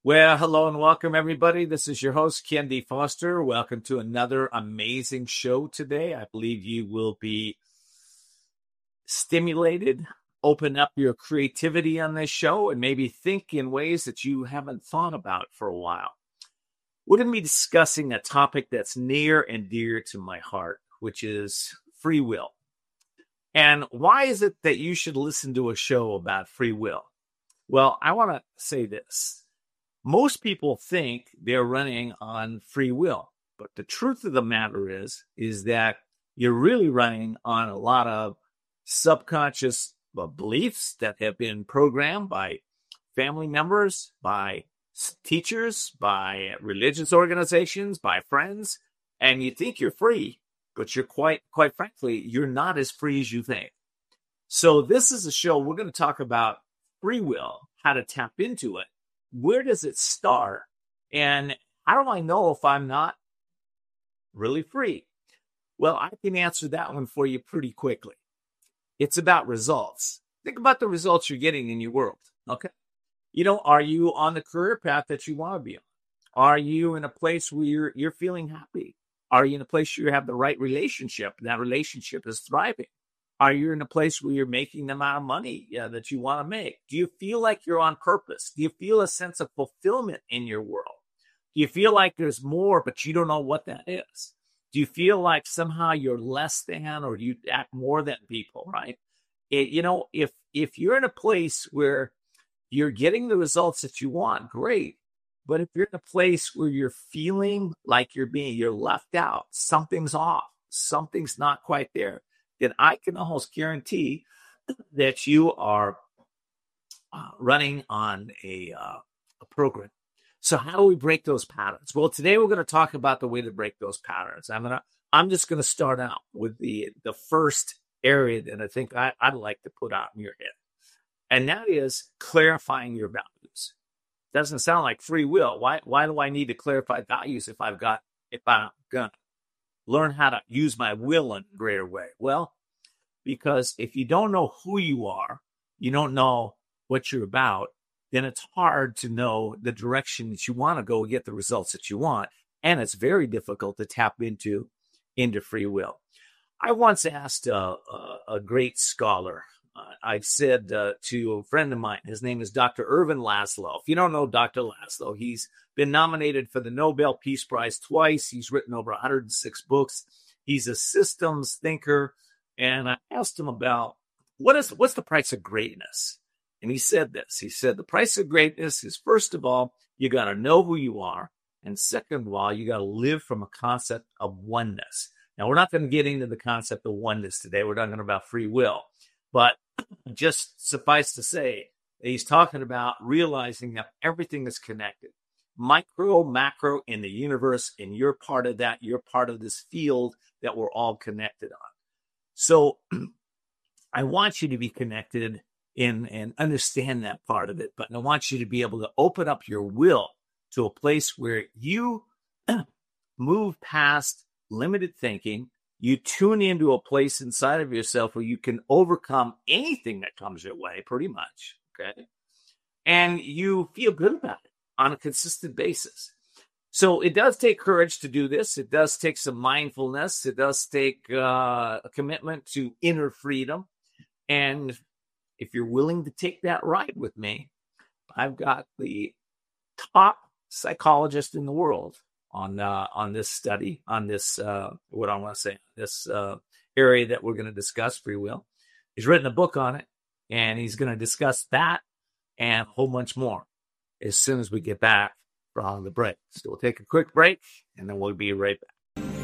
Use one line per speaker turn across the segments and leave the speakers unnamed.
Well, hello and welcome, everybody. This is your host, Ken D. Foster. Welcome to another amazing show today. I believe you will be stimulated, open up your creativity on this show, and maybe think in ways that you haven't thought about for a while. We're going to be discussing a topic that's near and dear to my heart, which is free will. And why is it that you should listen to a show about free will? Well, I want to say this. Most people think they're running on free will, but the truth of the matter is that you're really running on a lot of subconscious beliefs that have been programmed by family members, by teachers, by religious organizations, by friends, and you think you're free, but you're quite frankly, you're not as free as you think. So this is a show we're going to talk about free will, how to tap into it. Where does it start? And how do I know if I'm not really free? Well, I can answer that one for you pretty quickly. It's about results. Think about the results you're getting in your world, okay? Are you on the career path that you want to be on? Are you in a place where you're feeling happy? Are you in a place where you have the right relationship and that relationship is thriving? Are you in a place where you're making the amount of money that you want to make? Do you feel like you're on purpose? Do you feel a sense of fulfillment in your world? Do you feel like there's more, but you don't know what that is? Do you feel like somehow you're less than or you act more than people, right? If you're in a place where you're getting the results that you want, great. But if you're in a place where you're feeling like you're left out, something's off, something's not quite there, then I can almost guarantee that you are running on a program. So how do we break those patterns? Well, today we're going to talk about the way to break those patterns. I'm just going to start out with the first area that I think I'd like to put out in your head, and that is clarifying your values. Doesn't sound like free will. Why do I need to clarify values if I'm going to learn how to use my will in a greater way? Well, because if you don't know who you are, you don't know what you're about, then it's hard to know the direction that you want to go and get the results that you want. And it's very difficult to tap into free will. I once asked a great scholar, I said to a friend of mine, his name is Dr. Ervin Laszlo. If you don't know Dr. Laszlo, he's been nominated for the Nobel Peace Prize twice. He's written over 106 books. He's a systems thinker. And I asked him about what's the price of greatness? And he said this. He said, the price of greatness is, first of all, you got to know who you are. And second of all, you got to live from a concept of oneness. Now, we're not going to get into the concept of oneness today. We're talking about free will. But just suffice to say, he's talking about realizing that everything is connected. Micro, macro in the universe, and you're part of that. You're part of this field that we're all connected on. So I want you to be connected and understand that part of it. But I want you to be able to open up your will to a place where you move past limited thinking. You tune into a place inside of yourself where you can overcome anything that comes your way, pretty much, okay? And you feel good about it on a consistent basis. So it does take courage to do this. It does take some mindfulness. It does take a commitment to inner freedom. And if you're willing to take that ride with me, I've got the top psychologist in the world on this study, on this, this area that we're going to discuss, free will. He's written a book on it, and he's going to discuss that and a whole bunch more as soon as we get back from the break. So we'll take a quick break, and then we'll be right back.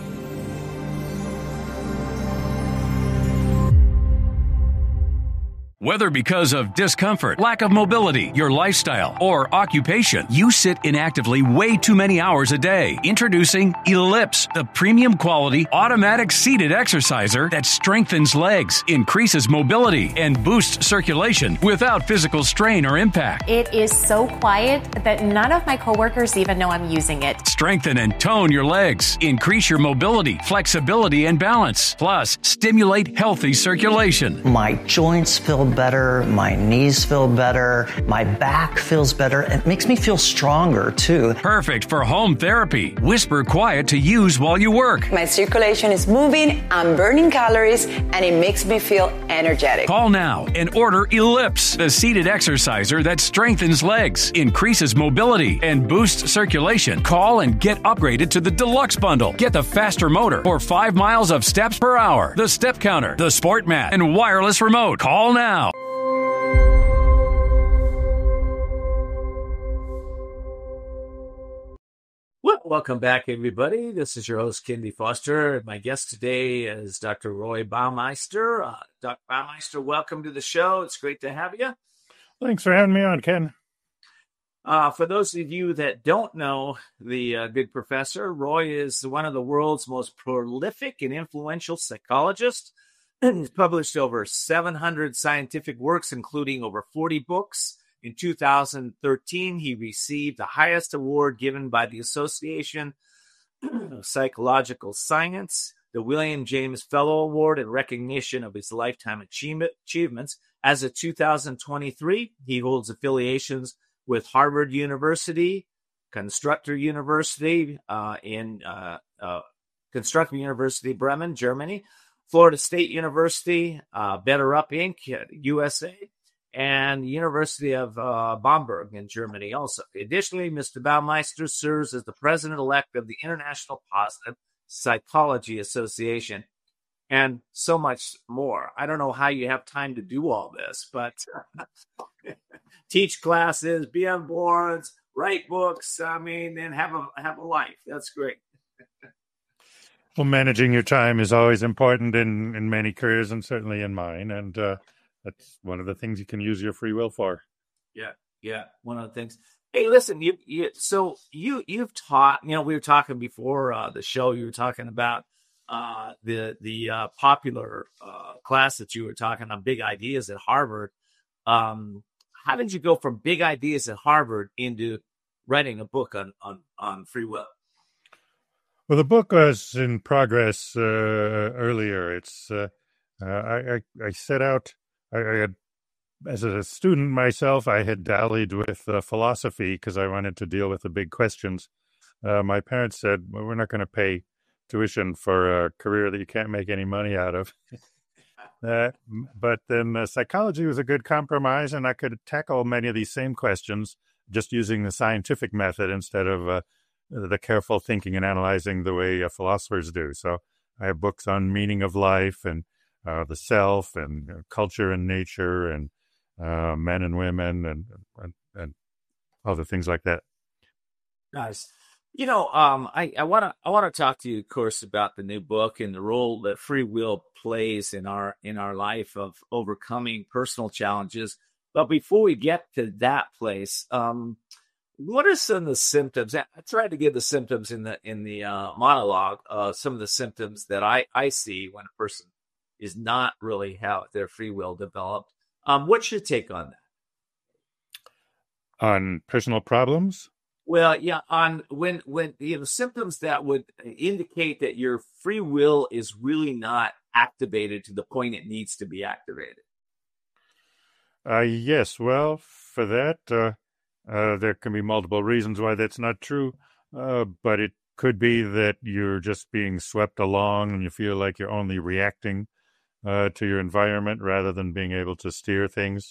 Whether because of discomfort, lack of mobility, your lifestyle, or occupation, you sit inactively way too many hours a day. Introducing Ellipse, the premium quality automatic seated exerciser that strengthens legs, increases mobility, and boosts circulation without physical strain or impact.
It is so quiet that none of my coworkers even know I'm using it.
Strengthen and tone your legs, increase your mobility, flexibility, and balance. Plus, stimulate healthy circulation.
My joints feel better, my knees feel better, my back feels better. It makes me feel stronger too.
Perfect for home therapy. Whisper Quiet to use while you work.
My circulation is moving, I'm burning calories, and it makes me feel energetic.
Call now and order Ellipse, the seated exerciser that strengthens legs, increases mobility, and boosts circulation. Call and get upgraded to the Deluxe Bundle. Get the faster motor for 5 miles of steps per hour, the step counter, the sport mat, and wireless remote. Call now.
Well, welcome back, everybody. This is your host, Kendi Foster. My guest today is Dr. Roy Baumeister. Dr. Baumeister, welcome to the show. It's great to have you.
Thanks for having me on, Ken.
For those of you that don't know the good professor, Roy is one of the world's most prolific and influential psychologists. He's published over 700 scientific works, including over 40 books. In 2013, he received the highest award given by the Association of Psychological Science, the William James Fellow Award, in recognition of his lifetime achievements. As of 2023, he holds affiliations with Harvard University, Constructor University Constructor University Bremen, Germany, Florida State University, Better Up Inc., USA, and University of Bamberg in Germany also. Additionally, Mr. Baumeister serves as the president-elect of the International Positive Psychology Association, and so much more. I don't know how you have time to do all this, but teach classes, be on boards, write books, and have a life. That's great.
Well, managing your time is always important in many careers, and certainly in mine. And that's one of the things you can use your free will for.
Yeah, one of the things. Hey, listen, you've taught. We were talking before the show. You were talking about the popular class that you were talking on, Big Ideas at Harvard. How did you go from Big Ideas at Harvard into writing a book on free will?
Well, the book was in progress earlier. It's I set out. I had, as a student myself, I had dallied with philosophy because I wanted to deal with the big questions. My parents said, "Well, we're not going to pay tuition for a career that you can't make any money out of." But then psychology was a good compromise, and I could tackle many of these same questions just using the scientific method instead of the careful thinking and analyzing the way philosophers do. So I have books on meaning of life and the self and culture and nature and men and women and other things like that.
Nice. I want to talk to you, of course, about the new book and the role that free will plays in our life of overcoming personal challenges. But before we get to that place, what are some of the symptoms? I tried to give the symptoms in the monologue. Some of the symptoms that I see when a person is not really have their free will developed. What's your take on that?
On personal problems?
Well, yeah, on when symptoms that would indicate that your free will is really not activated to the point it needs to be activated.
Yes, well, for that, there can be multiple reasons why that's not true, but it could be that you're just being swept along and you feel like you're only reacting to your environment rather than being able to steer things.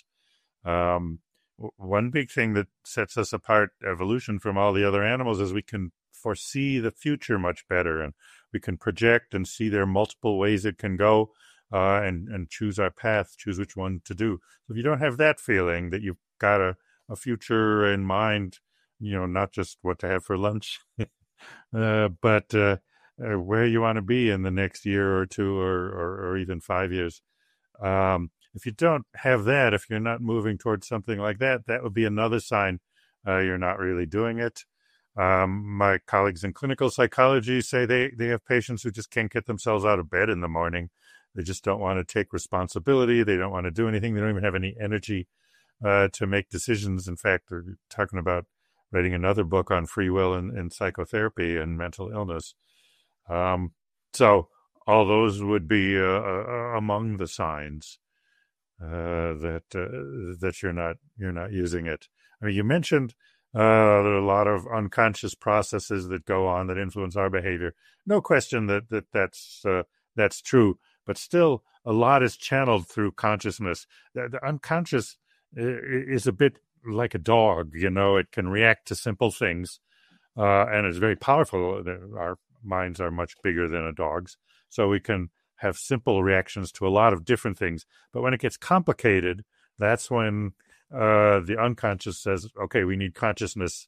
One big thing that sets us apart, evolution, from all the other animals is we can foresee the future much better, and we can project and see there are multiple ways it can go, and choose our path, choose which one to do. So if you don't have that feeling that you've got a future in mind, not just what to have for lunch, but where you want to be in the next year or two or even 5 years. If you don't have that, if you're not moving towards something like that, that would be another sign you're not really doing it. My colleagues in clinical psychology say they have patients who just can't get themselves out of bed in the morning. They just don't want to take responsibility. They don't want to do anything. They don't even have any energy to make decisions. In fact, they're talking about writing another book on free will and psychotherapy and mental illness. So all those would be among the signs. that you're not using it. I mean, you mentioned there are a lot of unconscious processes that go on that influence our behavior. No question that's true, but still, a lot is channeled through consciousness. The unconscious is a bit like a dog. It can react to simple things, and it's very powerful. Our minds are much bigger than a dog's, so we can have simple reactions to a lot of different things. But when it gets complicated, that's when the unconscious says, "Okay, we need consciousness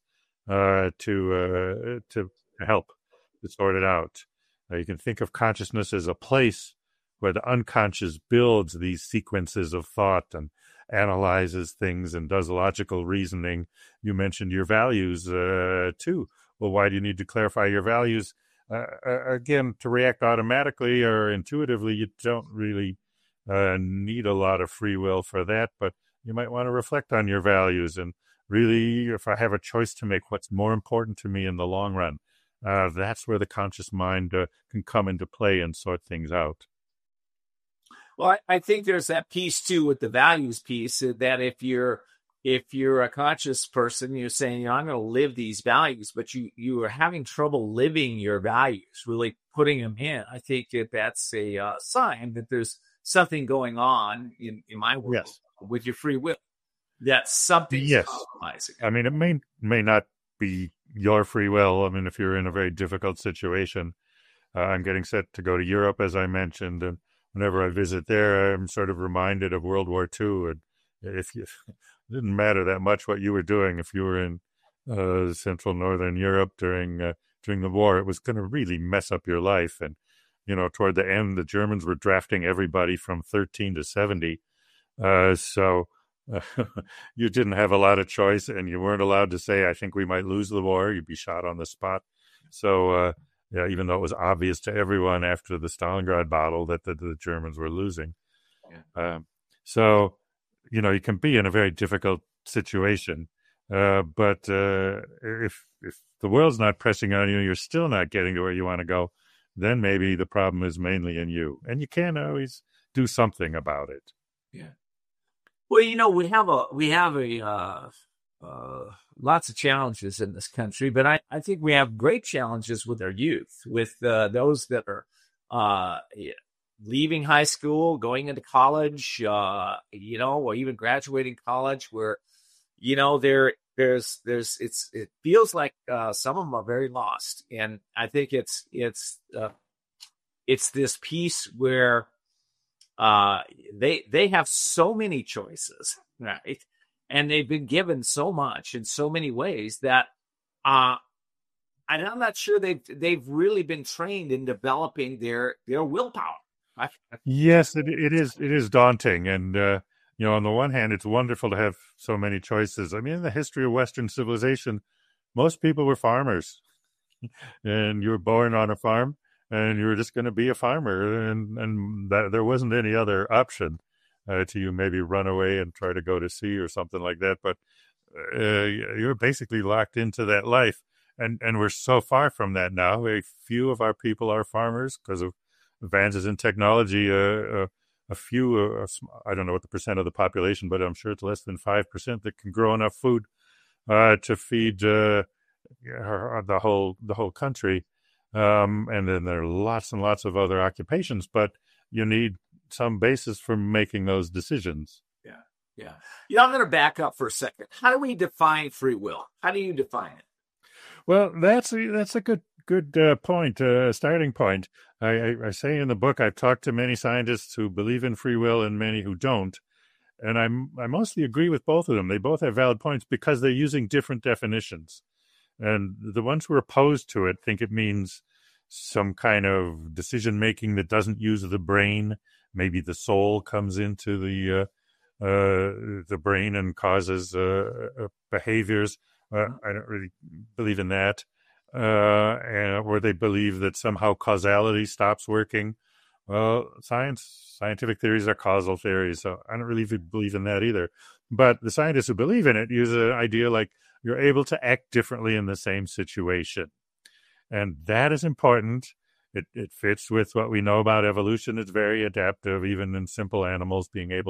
to help to sort it out." You can think of consciousness as a place where the unconscious builds these sequences of thought and analyzes things and does logical reasoning. You mentioned your values too. Well, why do you need to clarify your values? Again, to react automatically or intuitively, you don't really need a lot of free will for that, but you might want to reflect on your values and really, if I have a choice to make, what's more important to me in the long run. That's where the conscious mind can come into play and sort things out.
Well, I think there's that piece too with the values piece, that if you're a conscious person, you're saying, I'm going to live these values, but you are having trouble living your values, really putting them in. I think that's a sign that there's something going on in my world.
Yes.
With your free will. That something's compromising.
I mean, it may not be your free will. I mean, if you're in a very difficult situation, I'm getting set to go to Europe, as I mentioned, and whenever I visit there, I'm sort of reminded of World War II. And it didn't matter that much what you were doing. If you were in Central Northern Europe during the war, it was going to really mess up your life. And toward the end, the Germans were drafting everybody from 13 to 70. So you didn't have a lot of choice, and you weren't allowed to say, I think we might lose the war. You'd be shot on the spot. So, even though it was obvious to everyone after the Stalingrad battle that the Germans were losing. Yeah. So, you can be in a very difficult situation. But if the world's not pressing on you, you're still not getting to where you want to go, then maybe the problem is mainly in you. And you can't always do something about it.
Yeah. Well, we have lots of challenges in this country, but I think we have great challenges with our youth, with those that are leaving high school, going into college, or even graduating college, where it feels like some of them are very lost, and I think it's this piece where they have so many choices, right? And they've been given so much in so many ways that and I'm not sure they've really been trained in developing their willpower.
Yes, it is daunting, and on the one hand, it's wonderful to have so many choices. I mean, in the history of Western civilization, most people were farmers, and you were born on a farm, and you were just going to be a farmer, and that there wasn't any other option to you maybe run away and try to go to sea or something like that. But you're basically locked into that life, and we're so far from that now. A few of our people are farmers because of advances in technology. A few, I don't know what the percent of the population, but I'm sure it's less than 5% that can grow enough food to feed the whole country. And then there are lots and lots of other occupations, but you need some basis for making those decisions.
Yeah. I'm going to back up for a second. How do we define free will? How do you define it?
Well, that's a good point, starting point. I say in the book, I've talked to many scientists who believe in free will and many who don't. And I mostly agree with both of them. They both have valid points because they're using different definitions. And the ones who are opposed to it think it means some kind of decision-making that doesn't use the brain. Maybe the soul comes into the brain and causes behaviors. I don't really believe in that. Or they believe that somehow causality stops working. Well, scientific theories are causal theories, so I don't really believe in that either. But the scientists who believe in it use an idea like you're able to act differently in the same situation. And that is important. It fits with what we know about evolution. It's very adaptive, even in simple animals, being able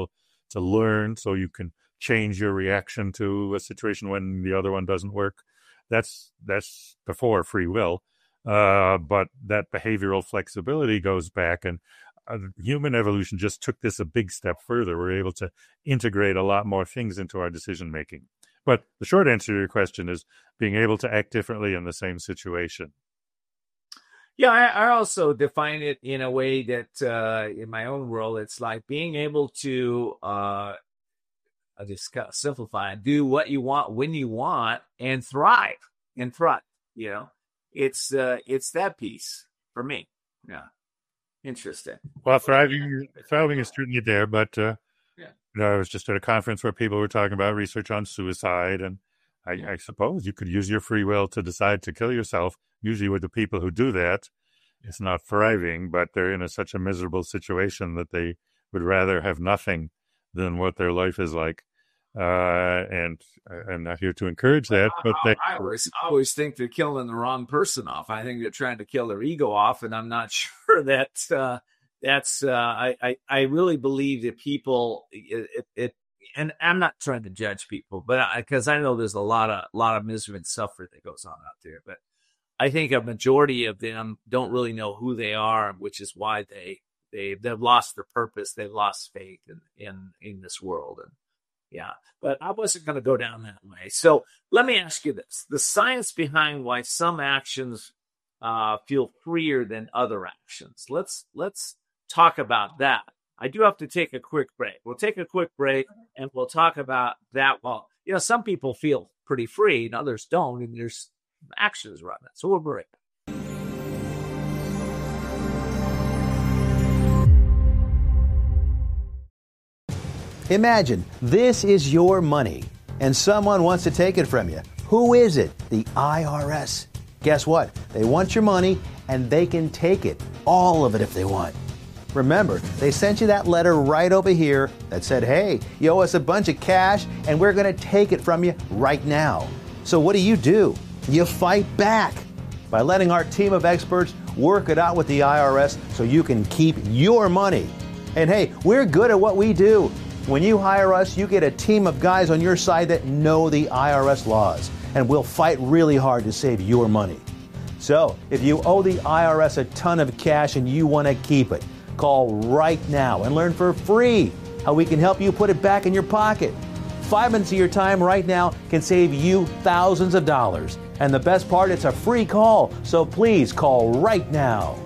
to learn so you can change your reaction to a situation when the other one doesn't work. That's before free will. But that behavioral flexibility goes back, and human evolution just took this a big step further. We're able to integrate a lot more things into our decision making. But the short answer to your question is being able to act differently in the same situation.
Yeah, I also define it in a way that in my own world, it's like being able to, I'll just simplify, do what you want when you want and thrive. You know, it's that piece for me. Yeah. Interesting.
Well, thriving is certainly there, but I was just at a conference where people were talking about research on suicide, and I suppose you could use your free will to decide to kill yourself. Usually with the people who do that, it's not thriving, but they're in such a miserable situation that they would rather have nothing than what their life is like. And I'm not here to encourage that, but
I always think they're killing the wrong person off. I think they're trying to kill their ego off, and I'm not sure that I really believe that people and I'm not trying to judge people, but because I know there's a lot of misery and suffering that goes on out there, but I think a majority of them don't really know who they are, which is why they've lost their purpose, they've lost faith in this world. And yeah, but I wasn't going to go down that way. So let me ask you this: the science behind why some actions feel freer than other actions. Let's talk about that. I do have to take a quick break. We'll take a quick break and we'll talk about that. Well, some people feel pretty free and others don't, and there's actions around that. So we'll break.
Imagine this is your money and someone wants to take it from you. Who is it? The IRS. Guess what? They want your money and they can take it, all of it if they want. Remember, they sent you that letter right over here that said, hey, you owe us a bunch of cash and we're going to take it from you right now. So what do? You fight back by letting our team of experts work it out with the IRS so you can keep your money. And hey, we're good at what we do. When you hire us, you get a team of guys on your side that know the IRS laws, and we'll fight really hard to save your money. So, if you owe the IRS a ton of cash and you want to keep it, call right now and learn for free how we can help you put it back in your pocket. 5 minutes of your time right now can save you thousands of dollars. And the best part, it's a free call, so please call right now.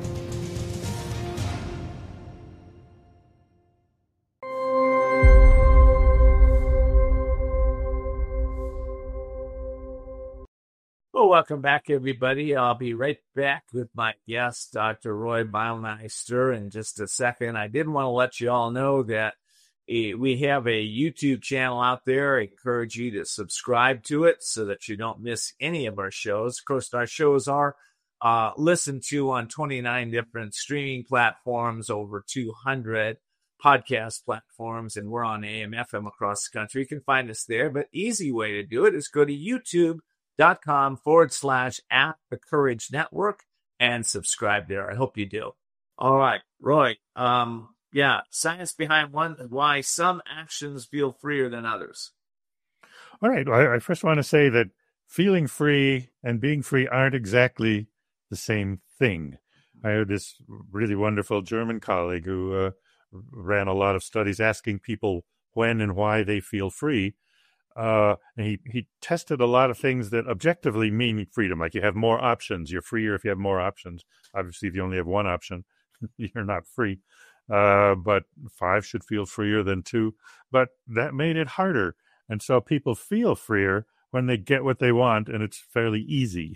Well, welcome back, everybody. I'll be right back with my guest, Dr. Roy Baumeister, in just a second. I did want to let you all know that we have a YouTube channel out there. I encourage you to subscribe to it so that you don't miss any of our shows. Of course, our shows are listened to on 29 different streaming platforms, over 200 podcast platforms, and we're on AM, FM across the country. You can find us there, but easy way to do it is go to youtube.com/@the Courage Network and subscribe there. I hope you do. All right, Roy. Science behind why some actions feel freer than others.
All right. I first want to say that feeling free and being free aren't exactly the same thing. I had this really wonderful German colleague who ran a lot of studies asking people when and why they feel free. And he tested a lot of things that objectively mean freedom, like you have more options. You're freer if you have more options. Obviously, if you only have one option, you're not free. But 5 should feel freer than 2. But that made it harder. And so people feel freer when they get what they want, and it's fairly easy,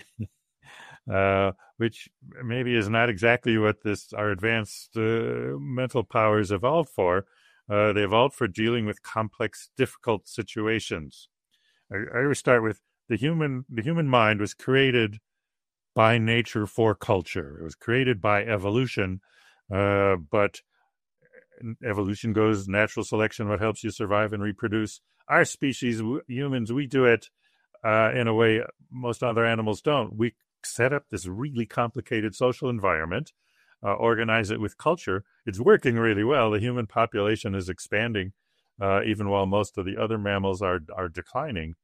which maybe is not exactly what our advanced mental powers evolved for. They evolved for dealing with complex, difficult situations. I always start with the human mind was created by nature for culture. It was created by evolution, but evolution goes natural selection, what helps you survive and reproduce. Our species, humans, we do it in a way most other animals don't. We set up this really complicated social environment, organize it with culture. It's working really well. The human population is expanding even while most of the other mammals are declining.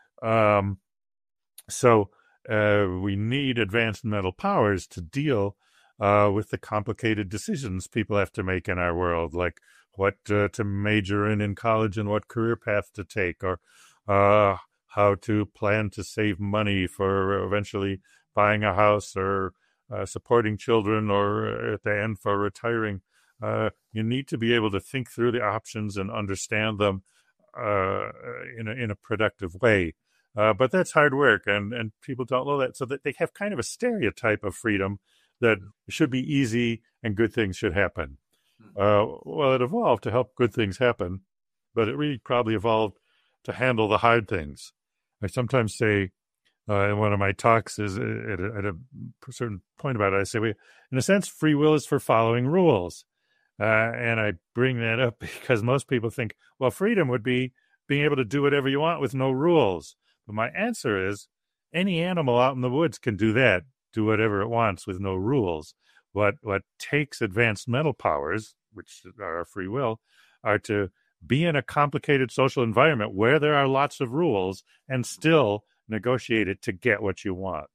So we need advanced mental powers to deal with the complicated decisions people have to make in our world, like what to major in college and what career path to take, or how to plan to save money for eventually buying a house or supporting children, or at the end for retiring. You need to be able to think through the options and understand them in a productive way. But that's hard work, and people don't know that. So that they have kind of a stereotype of freedom that should be easy and good things should happen. Well, it evolved to help good things happen, but it really probably evolved to handle the hard things. I sometimes say in one of my talks is at a certain point about it, I say, in a sense, free will is for following rules. And I bring that up because most people think, well, freedom would be being able to do whatever you want with no rules. But my answer is any animal out in the woods can do that, do whatever it wants with no rules. What takes advanced mental powers, which are our free will, are to be in a complicated social environment where there are lots of rules and still negotiate it to get what you want.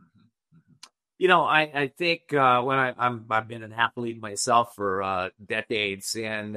I think when I've been an athlete myself for decades, and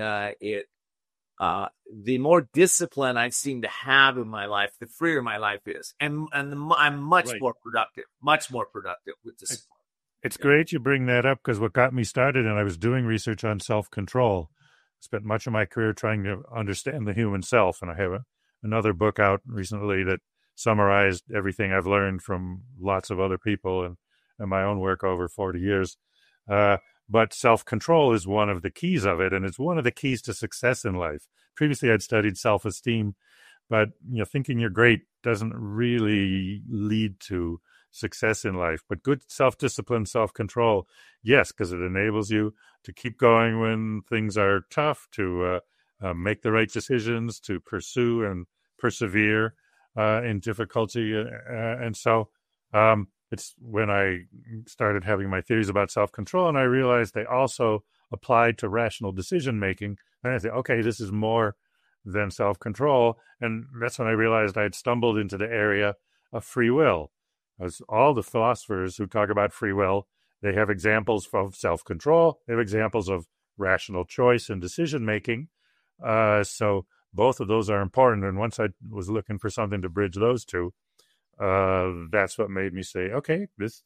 the more discipline I seem to have in my life, the freer my life is, and I'm much more productive with discipline.
It's great you bring that up, because what got me started, and I was doing research on self-control. I spent much of my career trying to understand the human self, and I have another book out recently that summarized everything I've learned from lots of other people and my own work over 40 years. But self-control is one of the keys of it, and it's one of the keys to success in life. Previously, I'd studied self-esteem, but thinking you're great doesn't really lead to success in life. But good self-discipline, self-control, yes, because it enables you to keep going when things are tough, to make the right decisions, to pursue and persevere in difficulty. And so it's when I started having my theories about self-control, and I realized they also applied to rational decision-making. And I said, okay, this is more than self-control. And that's when I realized I'd stumbled into the area of free will. As all the philosophers who talk about free will, they have examples of self-control. They have examples of rational choice and decision-making. So both of those are important. And once I was looking for something to bridge those two, that's what made me say, okay, this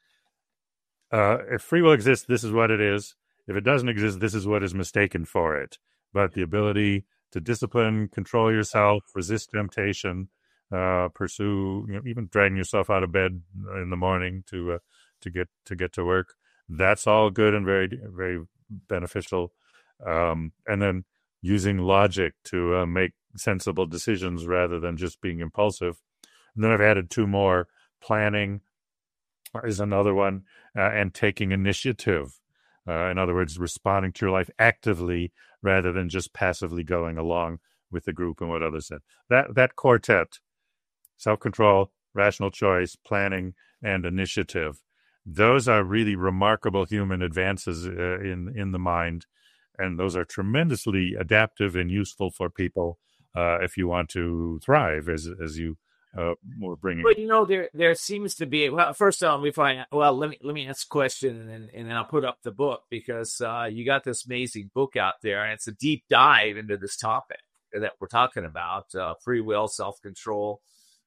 if free will exists, this is what it is. If it doesn't exist, this is what is mistaken for it. But the ability to discipline, control yourself, resist temptation, pursue, even dragging yourself out of bed in the morning to get to work, that's all good and very, very beneficial. And then using logic to make sensible decisions rather than just being impulsive. And then I've added two more. Planning is another one, and taking initiative. In other words, responding to your life actively rather than just passively going along with the group and what others said. That quartet, self-control, rational choice, planning, and initiative, those are really remarkable human advances in the mind. And those are tremendously adaptive and useful for people if you want to thrive, as you were bringing.
But there seems to be. Well, first of all, let me ask a question, and then I'll put up the book, because you got this amazing book out there, and it's a deep dive into this topic that we're talking about: free will, self-control.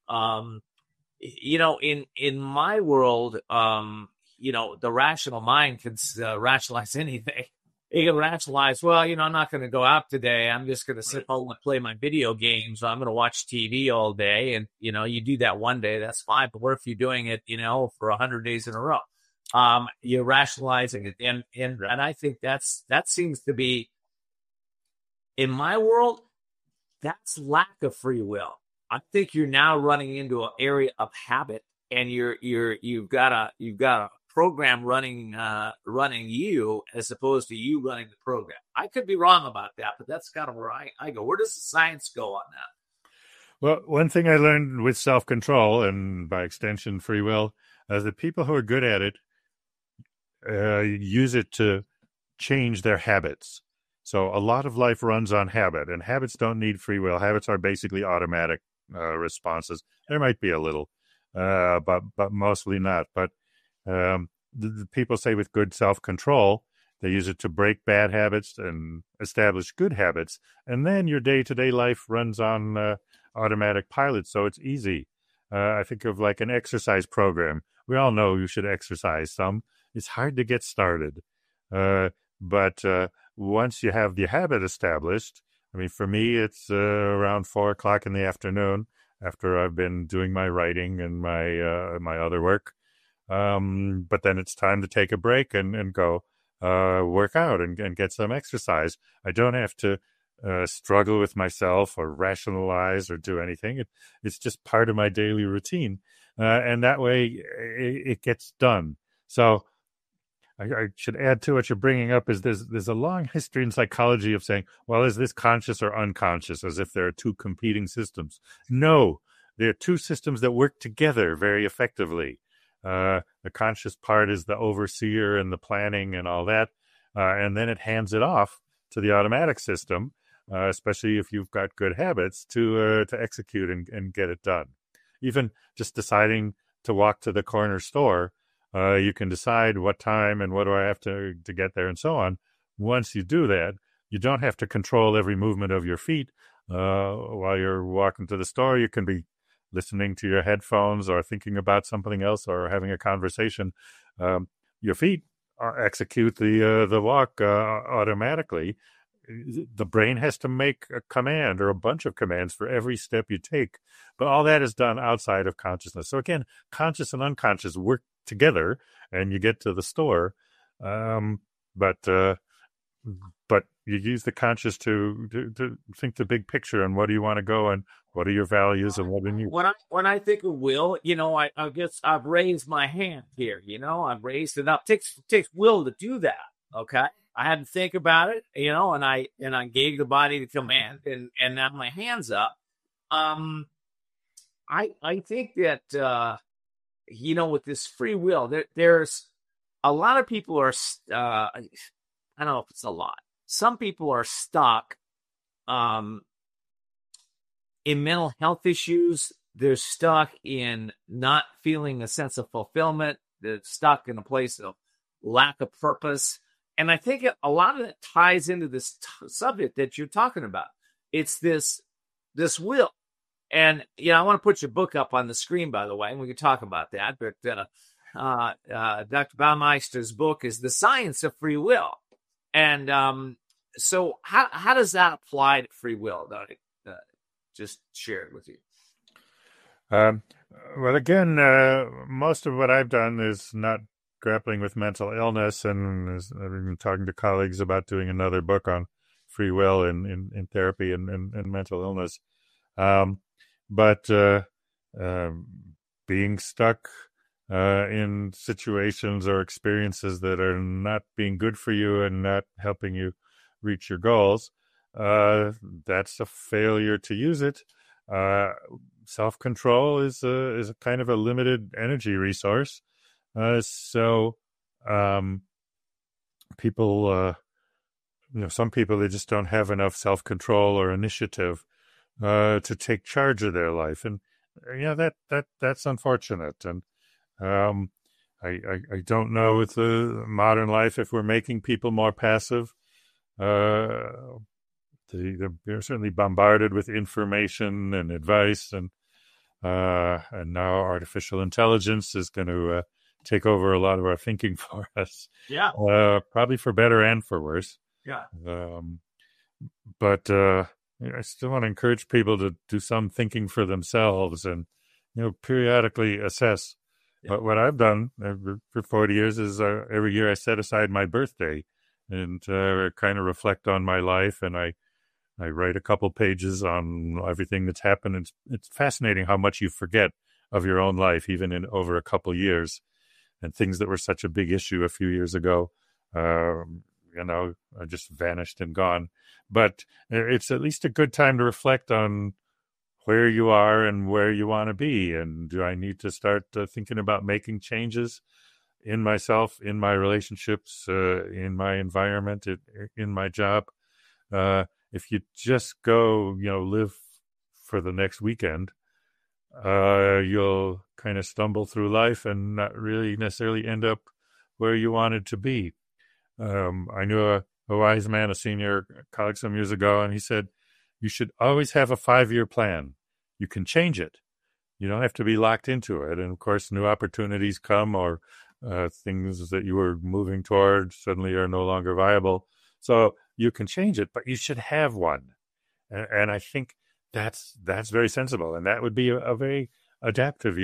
In my world, the rational mind can rationalize anything. It can rationalize, well, I'm not going to go out today. I'm just going to sit home and play my video games. I'm going to watch TV all day. And, you do that one day, that's fine. But what if you're doing it, for 100 days in a row? You're rationalizing it. And I think that seems to be, in my world, that's lack of free will. I think you're now running into an area of habit, and you've got a program running you as opposed to you running the program. I could be wrong about that, but that's kind of where I go. Where does the science go on that?
Well, one thing I learned with self-control, and by extension free will, is that people who are good at it use it to change their habits. So a lot of life runs on habit, and habits don't need free will. Habits are basically automatic responses. There might be a little, but mostly not. But the people say with good self-control, they use it to break bad habits and establish good habits. And then your day-to-day life runs on automatic pilot, so it's easy. I think of like an exercise program. We all know you should exercise some. It's hard to get started. But once you have the habit established, I mean, for me, it's around 4 o'clock in the afternoon after I've been doing my writing and my other work. But then it's time to take a break and go work out and get some exercise. I don't have to struggle with myself or rationalize or do anything. It's just part of my daily routine. And that way it gets done. So I should add to what you're bringing up is there's a long history in psychology of saying, well, is this conscious or unconscious, as if there are two competing systems. No, there are two systems that work together very effectively. The conscious part is the overseer and the planning and all that. And then it hands it off to the automatic system, especially if you've got good habits to execute and get it done. Even just deciding to walk to the corner store, you can decide what time and what do I have to get there and so on. Once you do that, you don't have to control every movement of your feet while you're walking to the store. You can be listening to your headphones or thinking about something else or having a conversation. Your feet execute the walk automatically. The brain has to make a command or a bunch of commands for every step you take. But all that is done outside of consciousness. So again, conscious and unconscious work together and you get to the store. But you use the conscious to think the big picture and what do you want to go and what are your values and what do you...
When I think of will, I guess I've raised my hand here, I've raised it up. It takes will to do that. Okay. I had to think about it, and I gave the body the command and now my hand's up. I think that, with this free will, there's a lot of people are, I don't know if it's a lot. Some people are stuck in mental health issues. They're stuck in not feeling a sense of fulfillment. They're stuck in a place of lack of purpose. And I think a lot of that ties into this subject that you're talking about. It's this will. And, I want to put your book up on the screen, by the way, and we can talk about that. But Dr. Baumeister's book is The Science of Free Will. And so how does that apply to free will? Just share it with you.
Well, again, most of what I've done is not grappling with mental illness, and I've been talking to colleagues about doing another book on free will in therapy and mental illness. But being stuck in situations or experiences that are not being good for you and not helping you reach your goals, that's a failure to use it. Self-control is a kind of a limited energy resource. So people, some people, they just don't have enough self-control or initiative to take charge of their life. And, that's unfortunate. And I don't know with the modern life if we're making people more passive. They're certainly bombarded with information and advice, and now artificial intelligence is going to take over a lot of our thinking for us.
Yeah.
Probably for better and for worse.
Yeah.
But I still want to encourage people to do some thinking for themselves and, periodically assess. Yeah. But what I've done for 40 years is every year I set aside my birthday and kind of reflect on my life, and I write a couple pages on everything that's happened. It's fascinating how much you forget of your own life, even in over a couple years, and things that were such a big issue a few years ago, are just vanished and gone. But it's at least a good time to reflect on where you are and where you want to be. And do I need to start thinking about making changes in myself, in my relationships, in my environment, in my job? If you just go, live for the next weekend, you'll kind of stumble through life and not really necessarily end up where you wanted to be. I knew a wise man, a senior colleague some years ago, and he said, you should always have a 5-year plan. You can change it. You don't have to be locked into it. And of course, new opportunities come, or things that you were moving toward suddenly are no longer viable. So you can change it, but you should have one. And I think that's very sensible. And that would be a very adaptive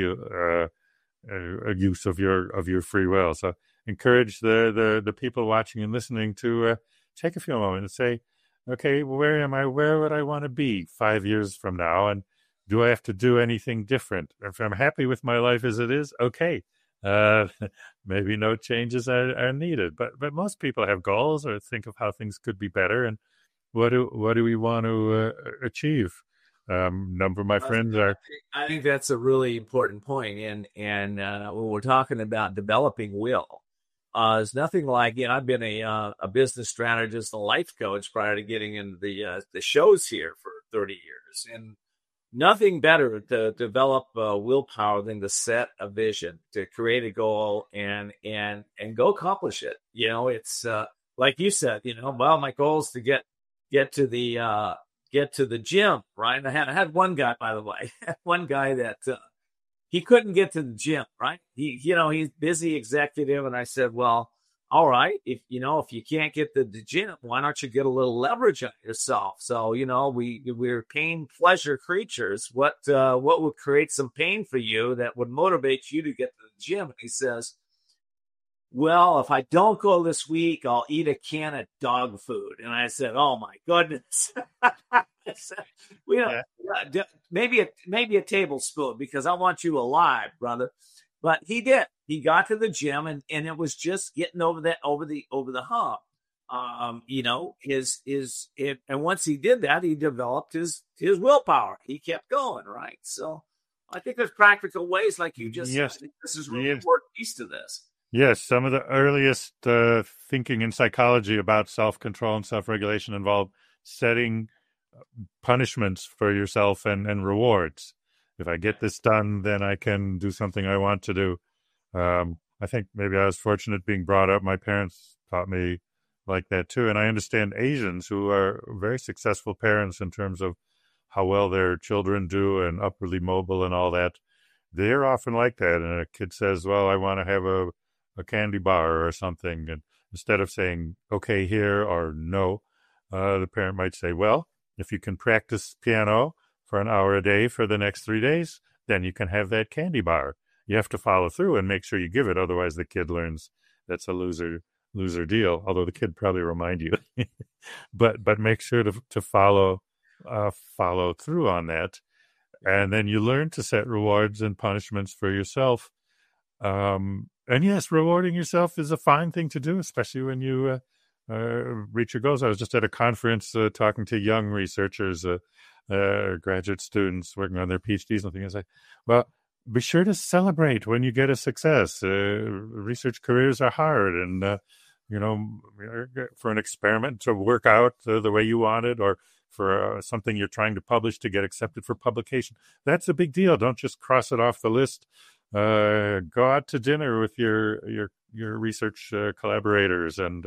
use of your free will. So encourage the people watching and listening to take a few moments and say, okay, where am I? Where would I want to be 5 years from now? And do I have to do anything different? If I'm happy with my life as it is, okay. Maybe no changes are needed. But most people have goals or think of how things could be better, and what do we want to achieve? Number of my friends are.
I think that's a really important point. And when we're talking about developing will, it's nothing like, I've been a business strategist, a life coach prior to getting into the shows here for 30 years. And nothing better to develop willpower than to set a vision, to create a goal and go accomplish it. It's like you said, my goal is to get to the gym, right? I had one guy, by the way, that he couldn't get to the gym, right? He's busy executive. And I said, well, all right, if you can't get to the gym, why don't you get a little leverage on yourself? So, we're pain pleasure creatures. What would create some pain for you that would motivate you to get to the gym? And he says, well, if I don't go this week, I'll eat a can of dog food. And I said, oh my goodness. I said, maybe a tablespoon, because I want you alive, brother. But he did. He got to the gym, and it was just getting over the hump. And once he did that, he developed his willpower. He kept going, right? So I think there's practical ways, like you just said. I think this is a really important piece to this.
Yes, some of the earliest thinking in psychology about self-control and self-regulation involved setting punishments for yourself and rewards. If I get this done, then I can do something I want to do. I think maybe I was fortunate being brought up. My parents taught me like that too. And I understand Asians who are very successful parents in terms of how well their children do and upwardly mobile and all that. They're often like that. And a kid says, well, I want to have a candy bar or something. And instead of saying, okay, here or no, the parent might say, well, if you can practice piano for an hour a day for the next 3 days, then you can have that candy bar. You have to follow through and make sure you give it. Otherwise, the kid learns that's a loser deal, although the kid probably remind you. but make sure to follow through on that. And then you learn to set rewards and punishments for yourself. And yes, rewarding yourself is a fine thing to do, especially when you reach your goals. I was just at a conference talking to young researchers, graduate students working on their PhDs and things. I say, well, be sure to celebrate when you get a success. Research careers are hard, and for an experiment to work out the way you want it, or for something you're trying to publish to get accepted for publication, that's a big deal. Don't just cross it off the list. Go out to dinner with your research collaborators and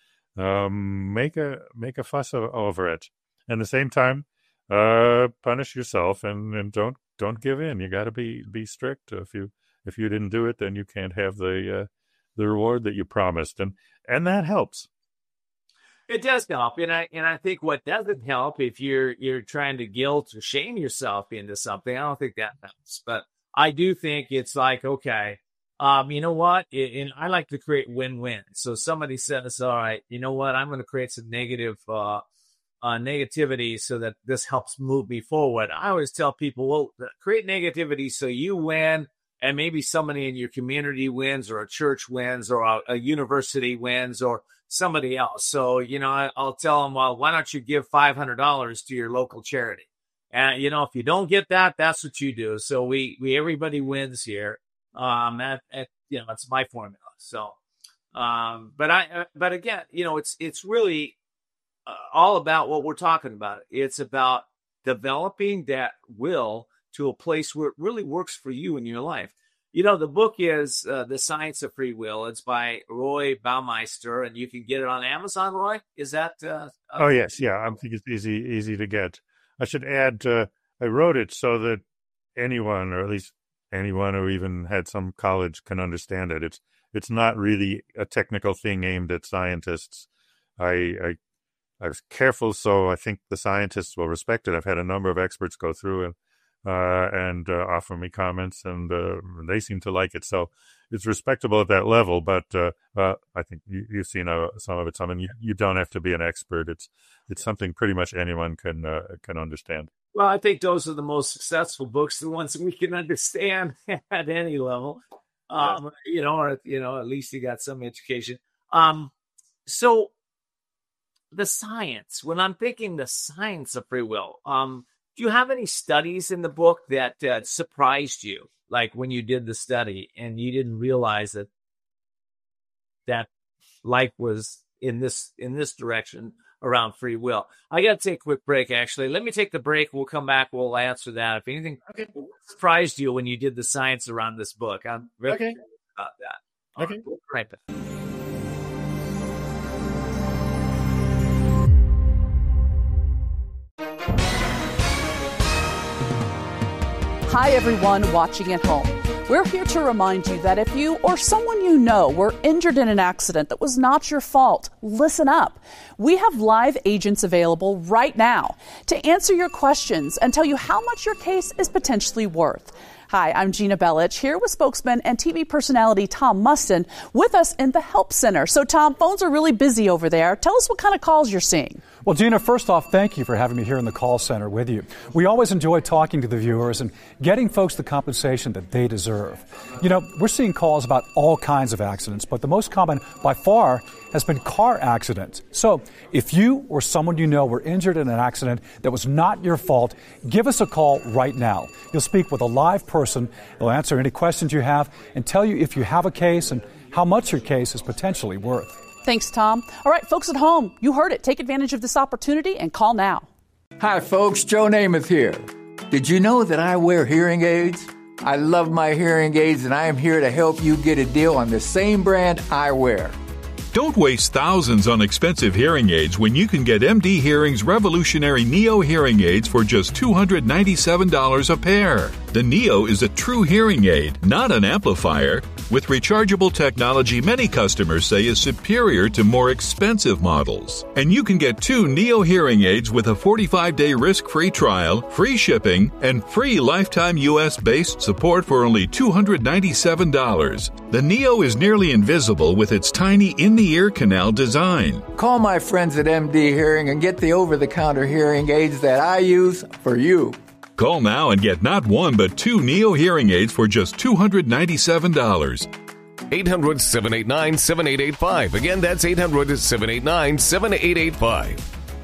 make a fuss over it. And at the same time, punish yourself and don't give in. You got to be strict. If you didn't do it, then you can't have the reward that you promised, and that helps.
It does help, and I think what doesn't help, if you're trying to guilt or shame yourself into something, I don't think that helps. But I do think it's like, okay, you know what? And I like to create win-win. So somebody says, all right, you know what? I'm going to create some negativity so that this helps move me forward. I always tell people, well, create negativity so you win, and maybe somebody in your community wins, or a church wins, or a university wins, or somebody else. So, I'll tell them, well, why don't you give $500 to your local charity? And, if you don't get that, that's what you do. So we everybody wins here. It's my formula. So, but again, it's really, all about what we're talking about. It's about developing that will to a place where it really works for you in your life. The book is The Science of Free Will. It's by Roy Baumeister, and you can get it on Amazon, Roy. Is that?
Oh, yes. Yeah, I think it's easy to get. I should add, I wrote it so that anyone, or at least anyone who even had some college, can understand it. It's not really a technical thing aimed at scientists. I was careful, so I think the scientists will respect it. I've had a number of experts go through and offer me comments, and they seem to like it. So it's respectable at that level, but I think you've seen some of it. You don't have to be an expert. It's something pretty much anyone can understand.
Well, I think those are the most successful books, the ones that we can understand at any level. Or at least you got some education. So the science, when I'm thinking the science of free will, do you have any studies in the book that surprised you? Like when you did the study and you didn't realize that life was in this direction around free will. I got to take a quick break, actually. Let me take the break. We'll come back. We'll answer that. If anything surprised you when you did the science around this book, I'm really curious about that.
Okay.
We'll be right back.
Hi, everyone watching at home. We're here to remind you that if you or someone you know were injured in an accident that was not your fault, listen up. We have live agents available right now to answer your questions and tell you how much your case is potentially worth. Hi, I'm Gina Bellich, here with spokesman and TV personality Tom Mustin with us in the Help Center. So, Tom, phones are really busy over there. Tell us what kind of calls you're seeing.
Well, Gina, first off, thank you for having me here in the call center with you. We always enjoy talking to the viewers and getting folks the compensation that they deserve. We're seeing calls about all kinds of accidents, but the most common by far has been car accidents. So if you or someone you know were injured in an accident that was not your fault, give us a call right now. You'll speak with a live person. They'll answer any questions you have and tell you if you have a case and how much your case is potentially worth.
Thanks, Tom. All right, folks at home, you heard it. Take advantage of this opportunity and call now.
Hi, folks. Joe Namath here. Did you know that I wear hearing aids? I love my hearing aids, and I am here to help you get a deal on the same brand I wear.
Don't waste thousands on expensive hearing aids when you can get MD Hearing's revolutionary Neo hearing aids for just $297 a pair. The Neo is a true hearing aid, not an amplifier. With rechargeable technology many customers say is superior to more expensive models. And you can get 2 Neo hearing aids with a 45-day risk-free trial, free shipping, and free lifetime U.S.-based support for only $297. The Neo is nearly invisible with its tiny in-the-ear canal design.
Call my friends at MD Hearing and get the over-the-counter hearing aids that I use for you.
Call now and get not 1 but 2 Neo hearing aids for just $297.
800-789-7885. Again, that's 800-789-7885.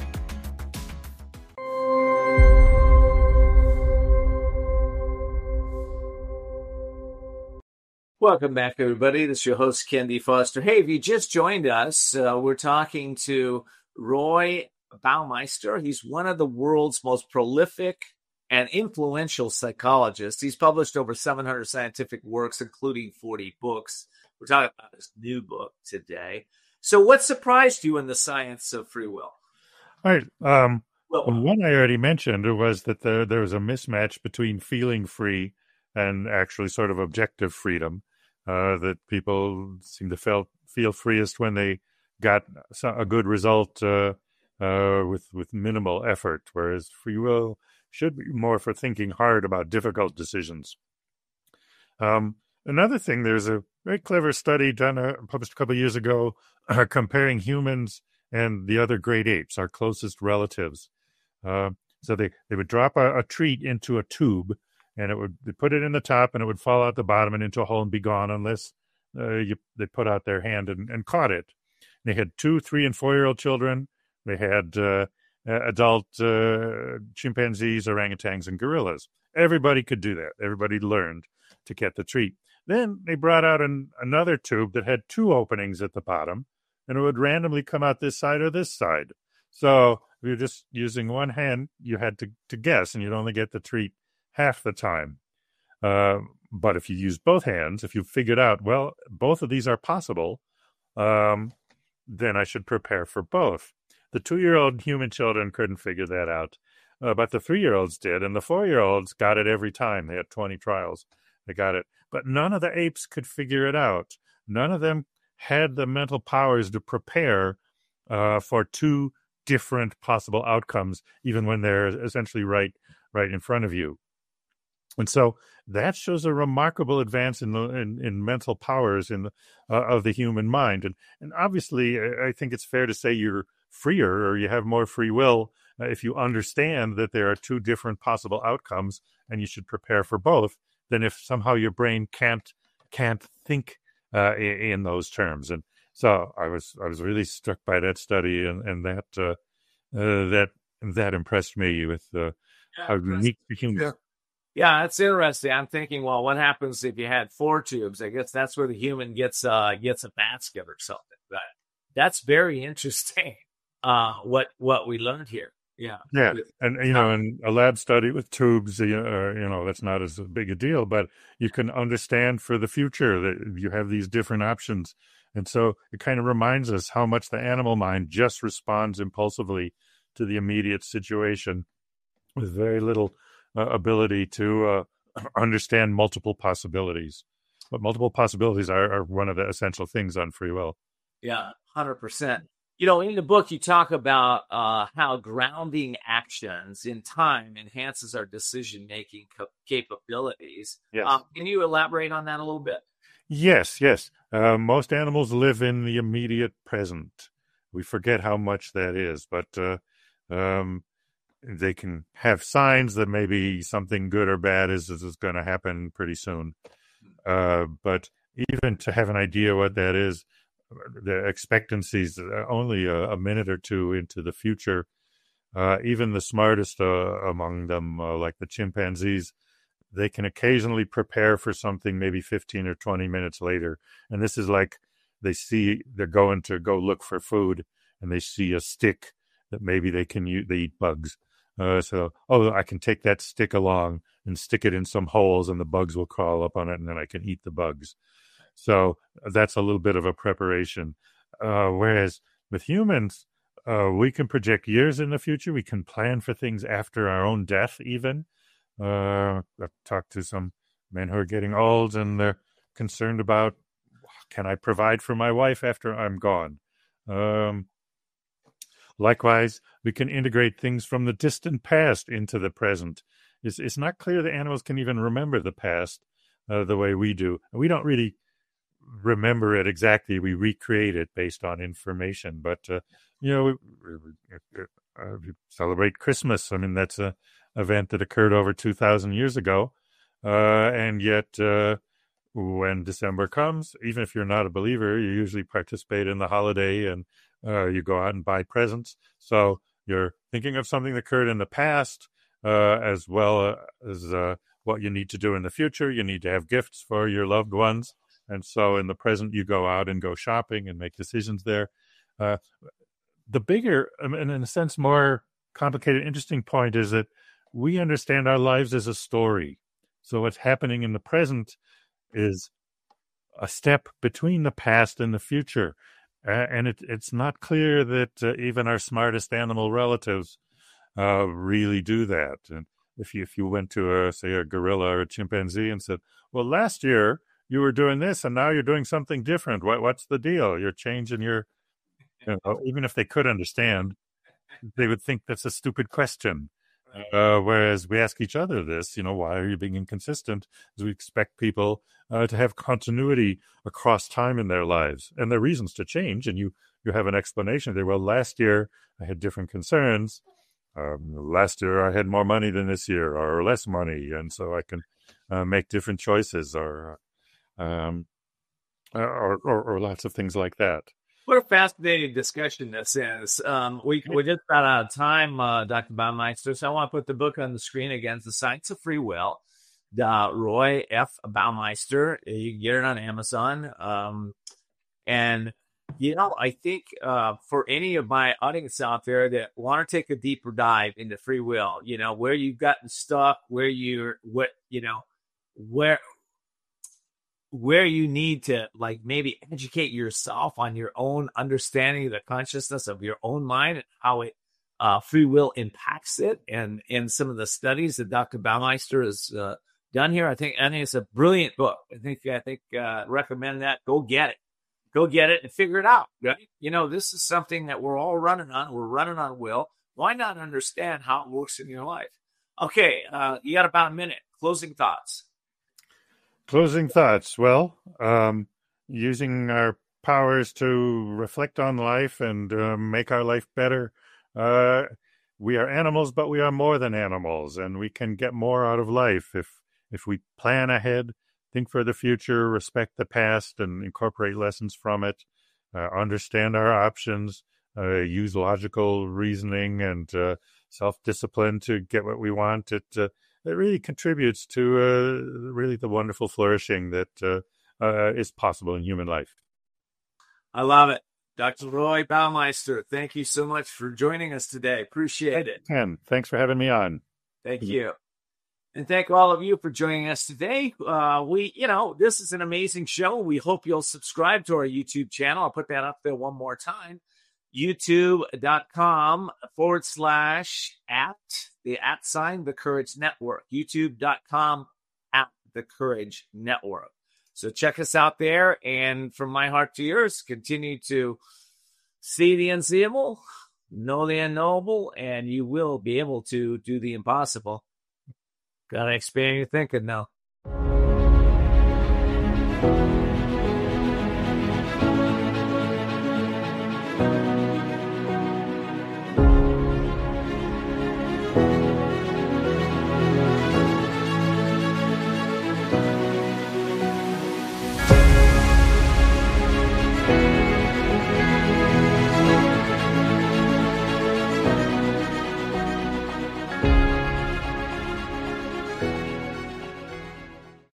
Welcome back, everybody. This is your host, Ken D. Foster. Hey, if you just joined us, we're talking to Roy Baumeister. He's one of the world's most prolific and influential psychologists. He's published over 700 scientific works, including 40 books. We're talking about his new book today. So what surprised you in the science of free will?
All right. One I already mentioned was that there was a mismatch between feeling free and actually sort of objective freedom, that people seem to feel freest when they got a good result with minimal effort, whereas free will should be more for thinking hard about difficult decisions. Another thing, there's a very clever study published a couple of years ago comparing humans and the other great apes, our closest relatives. So they would drop a treat into a tube, and they'd put it in the top, and it would fall out the bottom and into a hole and be gone unless they put out their hand and caught it. And they had 2, 3, and 4-year-old children. They had adult chimpanzees, orangutans, and gorillas. Everybody could do that. Everybody learned to get the treat. Then they brought out another tube that had 2 openings at the bottom, and it would randomly come out this side or this side. So if you're just using one hand, you had to guess, and you'd only get the treat half the time. But if you use both hands, if you figured out, well, both of these are possible, then I should prepare for both. The 2-year-old human children couldn't figure that out, but the 3-year-olds did, and the 4-year-olds got it every time. They had 20 trials. They got it. But none of the apes could figure it out. None of them had the mental powers to prepare for two different possible outcomes, even when they're essentially right in front of you. And so that shows a remarkable advance in mental powers of the human mind. And obviously, I think it's fair to say you're freer, or you have more free will, if you understand that there are two different possible outcomes and you should prepare for both, than if somehow your brain can't think in those terms. And so I was really struck by that study, and that impressed me with how unique the human.
Yeah, that's interesting. I'm thinking, well, what happens if you had 4 tubes? I guess that's where the human gets a basket or something. That's very interesting. What we learned here. Yeah.
And in a lab study with tubes, that's not as big a deal, but you can understand for the future that you have these different options. And so it kind of reminds us how much the animal mind just responds impulsively to the immediate situation with very little ability to understand multiple possibilities. But multiple possibilities are one of the essential things on free will.
Yeah, 100%. In the book, you talk about how grounding actions in time enhances our decision-making capabilities.
Yes.
Can you elaborate on that a little bit?
Yes. Most animals live in the immediate present. We forget how much that is, but they can have signs that maybe something good or bad is going to happen pretty soon. But even to have an idea what that is, the expectancies only a minute or two into the future. Even the smartest among them, like the chimpanzees, they can occasionally prepare for something maybe 15 or 20 minutes later. And this is like they're going to go look for food, and they see a stick that maybe they can use. They eat bugs. I can take that stick along and stick it in some holes, and the bugs will crawl up on it, and then I can eat the bugs. So that's a little bit of a preparation. Whereas with humans, we can project years in the future. We can plan for things after our own death, even. I've talked to some men who are getting old, and they're concerned about, can I provide for my wife after I'm gone? Likewise, we can integrate things from the distant past into the present. It's not clear that animals can even remember the past the way we do. We don't really remember it exactly. We recreate it based on information. But, we celebrate Christmas. I mean, that's an event that occurred over 2,000 years ago. And yet, when December comes, even if you're not a believer, you usually participate in the holiday, and you go out and buy presents. So you're thinking of something that occurred in the past, as well as what you need to do in the future. You need to have gifts for your loved ones. And so in the present, you go out and go shopping and make decisions there. The bigger, and in a sense, more complicated, interesting point is that we understand our lives as a story. So what's happening in the present is a step between the past and the future. And it's not clear that even our smartest animal relatives really do that. And if you went to, say, a gorilla or a chimpanzee and said, well, last year you were doing this and now you're doing something different. What's the deal? You're changing your, even if they could understand, they would think that's a stupid question. Whereas we ask each other this, why are you being inconsistent? Because we expect people to have continuity across time in their lives, and there are reasons to change. And you have an explanation there. Well, last year I had different concerns. Last year I had more money than this year, or less money, and so I can make different choices, or lots of things like that.
What a fascinating discussion this is. We just got out of time, Dr. Baumeister, so I want to put the book on the screen again, The Science of Free Will, Roy F. Baumeister. You can get it on Amazon. And I think for any of my audience out there that want to take a deeper dive into free will, where you've gotten stuck, where you need to like maybe educate yourself on your own understanding of the consciousness of your own mind and how it free will impacts it, and some of the studies that Dr. Baumeister has done here, I think it's a brilliant book. I think recommend that. Go get it and figure it out. Right? This is something that we're all running on. We're running on will. Why not understand how it works in your life? Okay, you got about a minute. Closing thoughts.
Well, using our powers to reflect on life and make our life better. We are animals, but we are more than animals, and we can get more out of life if we plan ahead, think for the future, respect the past, and incorporate lessons from it, understand our options, use logical reasoning and self-discipline to get what we want. It really contributes to really the wonderful flourishing that is possible in human life.
I love it. Dr. Roy Baumeister, thank you so much for joining us today. Appreciate it.
Ken, thanks for having me on.
Thank you. And thank all of you for joining us today. This is an amazing show. We hope you'll subscribe to our YouTube channel. I'll put that up there one more time. YouTube.com/@the Courage Network. YouTube.com/The Courage Network. So check us out there. And from my heart to yours, continue to see the unseeable, know the unknowable, and you will be able to do the impossible. Got to expand your thinking now.